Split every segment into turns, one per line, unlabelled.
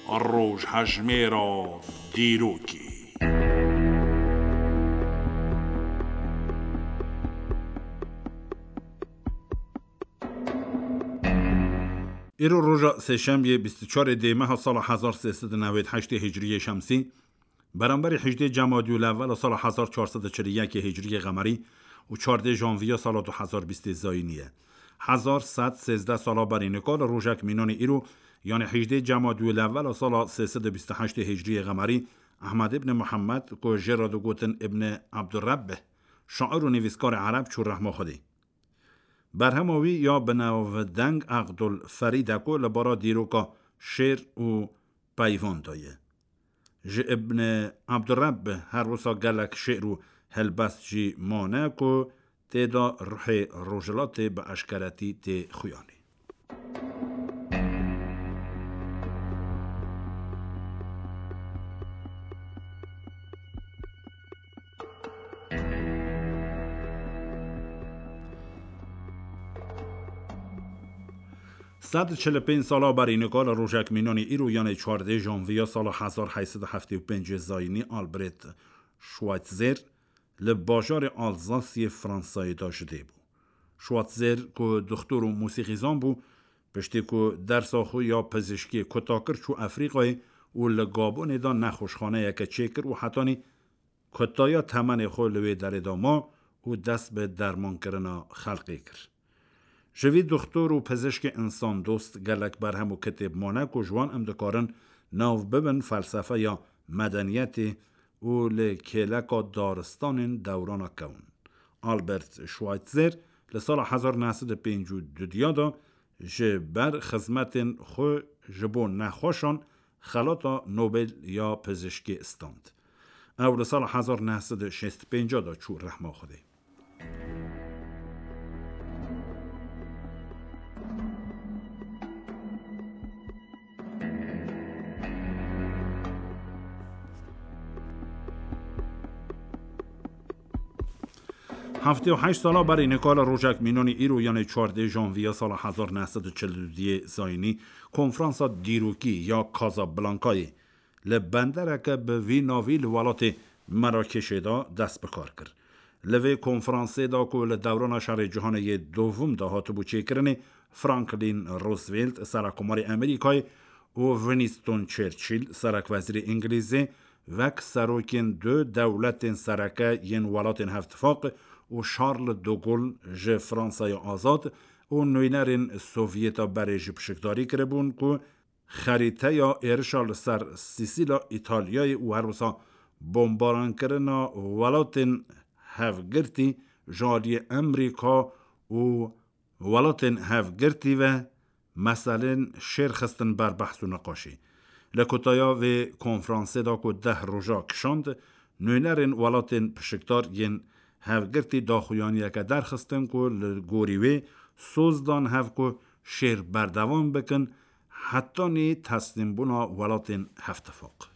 روش هجمه را دیروکی.
ایرو روژا سهشنبه 24 دی ماه سال 1398 هجری شمسی برابر 18 جمادی الاول سال 1441 هجری قمری و 14 ژانویه سال 2020 زاینیه. 1113 سال برای نکال روژک مینان ایرو یعنی 18 جمادی الاول سال 328 هجری قمری احمد ابن محمد کو جراد گوتن ابن عبدالرب شاعر و نویسکار عرب چون رحمه خودی برهماوی یا بناو دنگ عقدالفریدکو لبارا دیروکا شعر و پیوان دایه. ج ابن عبدالرب هر روسا گلک شعر و هلبست جی مانه کو تیدا روح روجلات به اشکرتی تی خویانی. 145 سالا برای نکال روژک مینان ایرو یعنی 14 ژانویه سال 1875 زاینی آلبرت شوایتزر لباجار آلزاسی فرانسایی داشته بود. شوایتزر که دکتر و موسیقیزان بود پشتی که درس خو یا پزشکی کتاکر چو افریقای و لگابون دا نخوشخانه یک چکر و حتانی کتایا تمن خو لوی در داما و دست به درمان کرنا خلقی کرد. جوی دکتر و پزشک انسان دوست گلک برهم و کتب مانک و جوان امدکارن ناو ببن فلسفه یا مدنیت و لکلک دارستان دوران کون. آلبرت شوایتزر لسال 1952 دا جبر خدمت خو جبو نخوشان خلاطا نوبل یا پزشکی استاند. او لسال 1965 دا چو رحمه خوده. هفته و 8 سالا برای نکال روژک مینان ایرو یعنی 14 ژانویه سال 1942 زاینی کنفرانس دیروکی یا کازابلانکای لبندرک به وی ناوی لولات مراکش دا دست بکار کرد. لوی کنفرانس دا که لدوران شهر جهان دوم دا هاتو بوچه کرنه فرانکلین روزولت سرکمار امریکای و ونیستون چرچیل سرک وزیر انگلیزی وک سروکین دو دولت سرکه ین ولات هفتفاق و شارل دوگل ج فرانسای آزاد و نوینرین سوویتا برای جبشکداری کربون که خریطه یا ارشال سر سیسیلا ایتالیای و هروسا بمباران کرنا ولاتن هفگرتی جاری امریکا و ولاتن هفگرتی و مثلا شیر خستن بر بحث و نقاشی. لکوتایا و کنفرانسه دا که 10 روژا کشاند نوینرین ولاتن پشکدار ین هفگرتی داخویانی که درخستن که لگوریوی سوزدان هف که شیر بردوان بکن حتی نی تسلیم بونا ولاتن هفتفاق.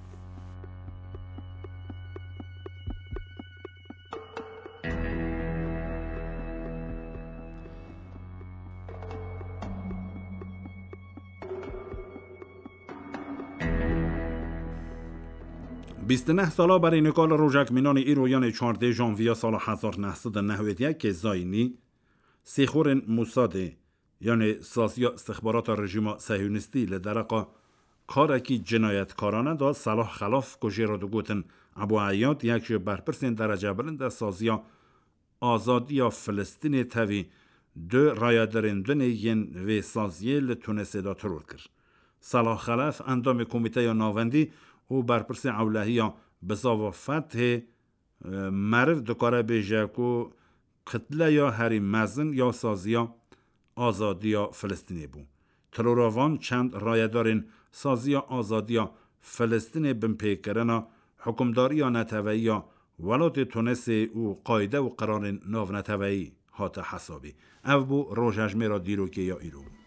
بیست نه سالا برای نکال روژک مینان ایرو یعنی 14 ژانویه سال 1991 که زاینی سیخور موساد یعنی سازیا استخبارات رژیم صهیونیستی لدرقا کارکی جنایتکارانه دا صلاح خلاف کجی را دو گوتن ابو عیاد یک برپرسین درجه بلند سازیا آزادی فلسطین تاوی دو رایدرندن ین و سازیه لتونسه دا ترور کرد. صلاح خلاف اندام کمیته یا ناوندی و برپرس اولهی بزاو فتح مرد دکاره بیجه که قتله یا هری مزن یا سازیا آزادی یا فلسطینی بود. تروروان چند رایدارین سازیا آزادی یا فلسطین بمپیکرنا حکمداری یا نتوایی یا ولات تونسی و قایده و قرار ناو نتوایی هات حسابی. او بو روژ هجمه را دیروکی یا ایرو.